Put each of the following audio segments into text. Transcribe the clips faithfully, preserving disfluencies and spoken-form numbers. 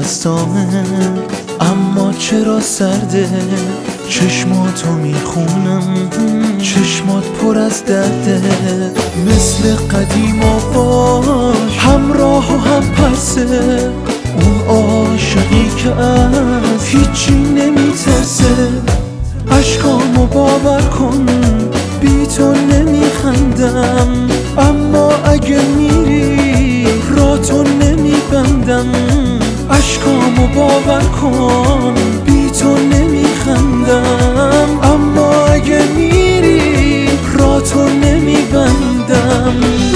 دستامه، اما چرا سرده؟ چشماتو میخونم، چشمات پر از درده. مثل قدیما باش، همراه و هم پرسه، اون عاشقی که از هیچی نمیترسه. عشقامو باور کن، بی تو نمیخندم، اما اگه میری راتو نمیبندم. عشقامو باور کن، بی تو نمیخندم، اما اگه میری راتو نمیبندم.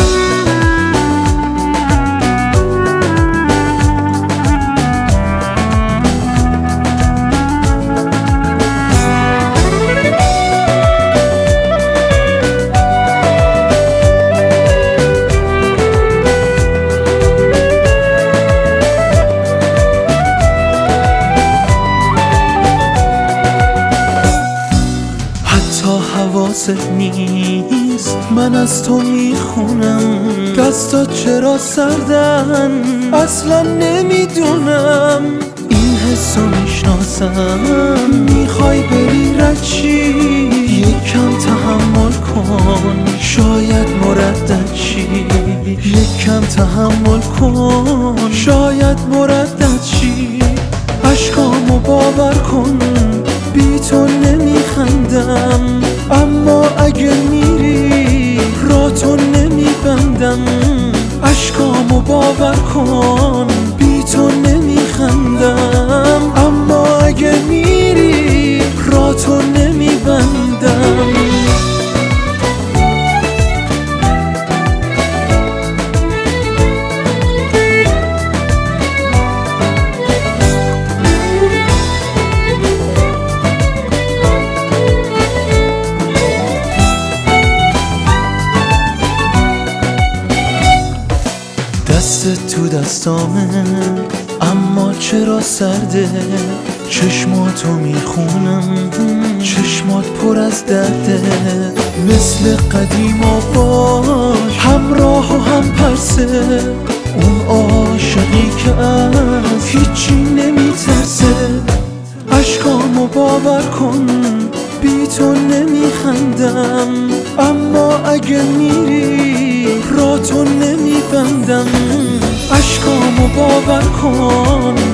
تا حواست نیست، من از تو میخونم. دستات چرا سردن اصلا نمیدونم. این حسو میشناسم، میخوای بری رچی، یکم تحمل کن، شاید مردد چی. یکم تحمل کن، شاید مردد چی. عشقامو باور کن، بی تو نمیخندم، اما اگه میری راتو نمیبندم. عشقامو باور کن، بی تو نمیخندم، اما اگه میری راتو نمیبندم. دستت تو دستامه، اما چرا سرده؟ چشماتو میخونم، چشمات پر از درده. مثل قدیما باش، همراه و هم پرسه، اون عاشقی که از هیچی نمیترسه. عشقامو باور کن، بی تو نمیخندم، اما اگه میری راتو نمیبندم. عشقامو باور کن،